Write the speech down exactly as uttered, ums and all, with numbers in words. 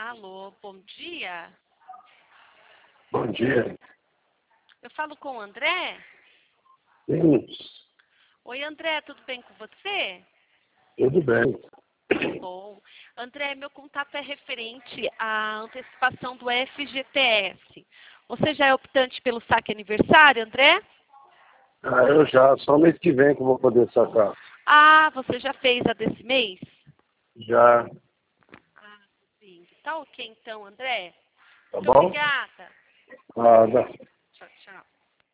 Alô, bom dia. Bom dia. Eu falo com o André? Sim, Oi, André, tudo bem com você? tudo bem. Bom. André, meu contato é referente à antecipação do F G T S. Você já é optante pelo saque aniversário, André? Ah, eu já, só mês que vem que eu vou poder sacar. Ah, você já fez a desse mês? Já, Ah, sim. Tá ok então, André. tá Muito bom? obrigada. Ah,